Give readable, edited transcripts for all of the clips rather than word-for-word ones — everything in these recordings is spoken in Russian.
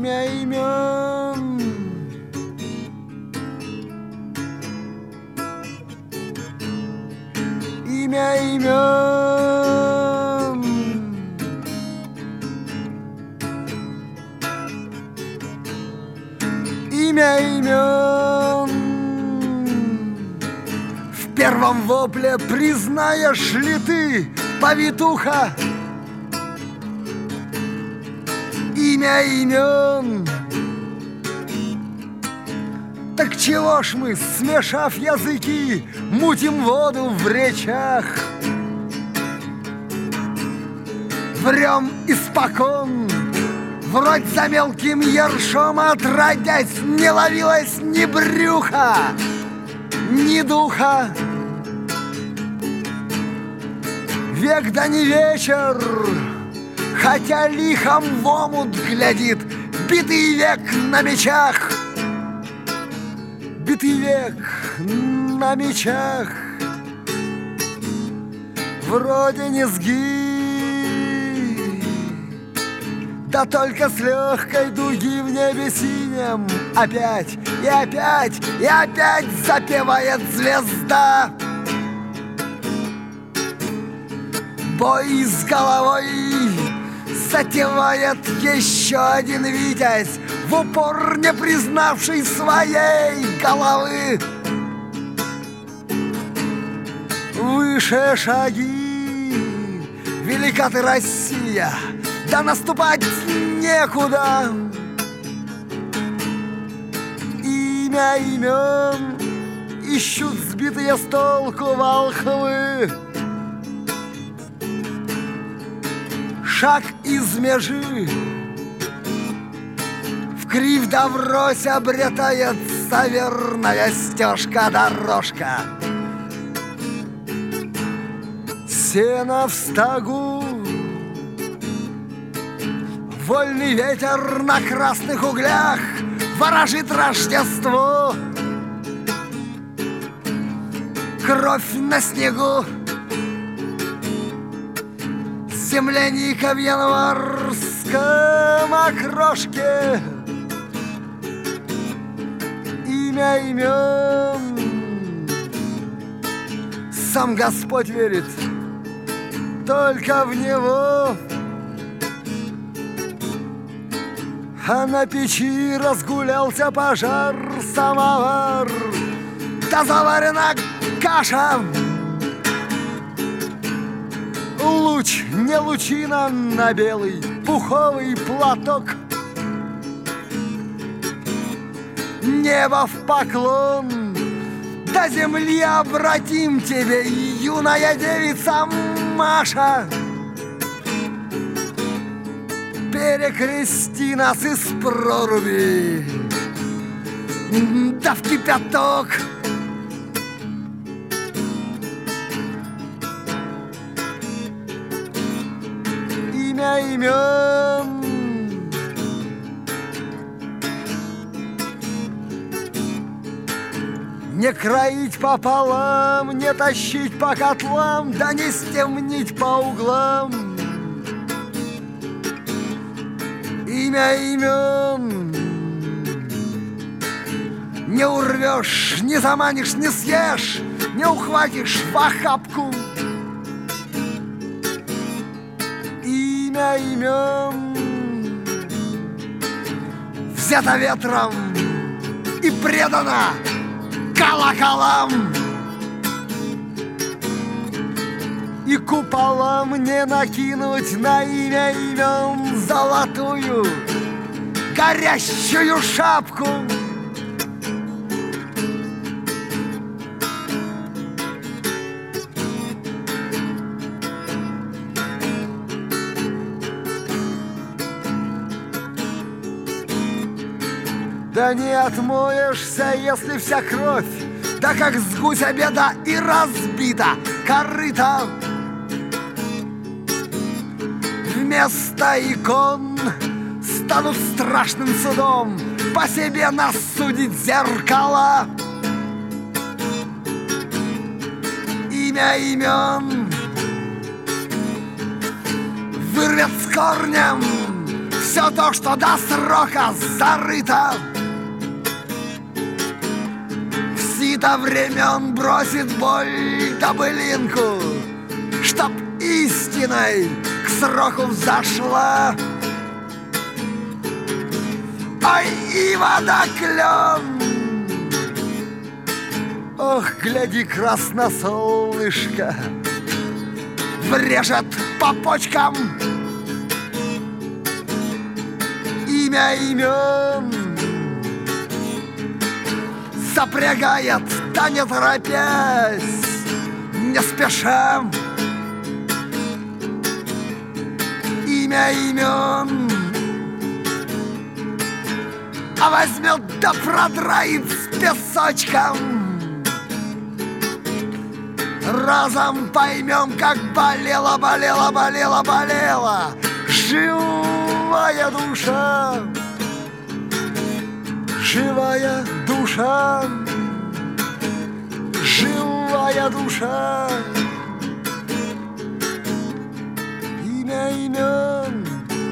имя имен. Имя имен. Имя имен. В первом вопле признаешь ли ты, повитуха, имя имен? Так чего ж мы, смешав языки, мутим воду в речах? Врем испокон, врозь за мелким ершом отродясь, не ловилось ни брюха, ни духа. Век да не вечер, хотя лихом в омут глядит битый век на мечах. Битый век на мечах. Вроде низги, да только с легкой дуги в небе синем опять и опять и опять запевает звезда. Бой с головой затевает еще один витязь, в упор не признавший своей головы. Выше шаги, велика ты, Россия, да наступать некуда. Имя имен ищут сбитые с толку волхвы. Шаг из межи вкривь да врозь обретается верная стежка-дорожка. Сено в стогу, вольный ветер на красных углях ворожит Рождество. Кровь на снегу, земляника в январском окрошке. Имя имен. Сам Господь верит только в Него, а на печи разгулялся пожар, самовар, да заварена каша. Луч, не лучина на белый пуховый платок. Небо в поклон, до земли обратим тебе, юная девица Маша. Перекрести нас из проруби, да в кипяток. Имя имен. Не кроить пополам, не тащить по котлам, да не стемнить по углам. Имя имен. Не урвешь, не заманишь, не съешь, не ухватишь в охапку. Имя имен. Взято ветром и предано колоколам. И куполам не накинуть на имя имен золотую горящую шапку. Да не отмоешься, если вся кровь, да как с гуся беда и разбита корыта. Вместо икон станут страшным судом по себе нас судить зеркала. Имя имен вырвет с корнем все то, что до срока зарыто в сито времен, бросит боль да былинку, чтоб истиной к сроку взошла. Ой, и водоклен, ох, гляди, красносолнышко врежет по почкам имя имен, запрягает, да не торопясь, не спеша, имя имен, а возьмет да продроит с песочком. Разом поймем, как болела, болела, болела, болела живая душа, живая душа, живая душа. Имя имен,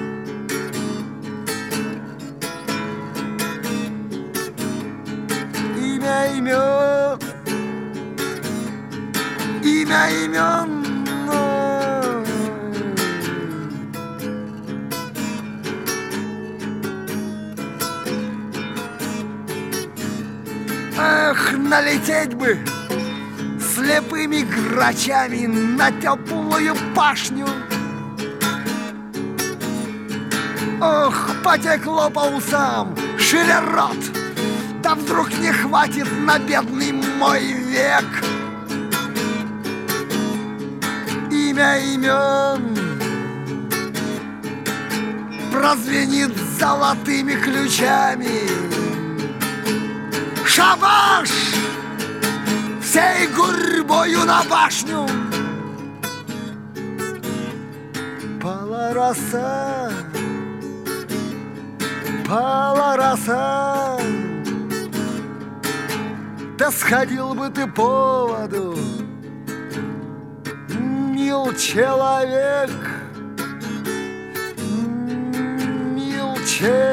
имя имен, имя имен. Эх, налететь бы слепыми грачами на теплую пашню. Ох, потекло по усам, шире рот, да вдруг не хватит на бедный мой век. Имя имен прозвенит золотыми ключами. Шабаш! Всей гурьбою на башню! Пала роса, пала роса, да сходил бы ты по воду, мил человек, мил человек.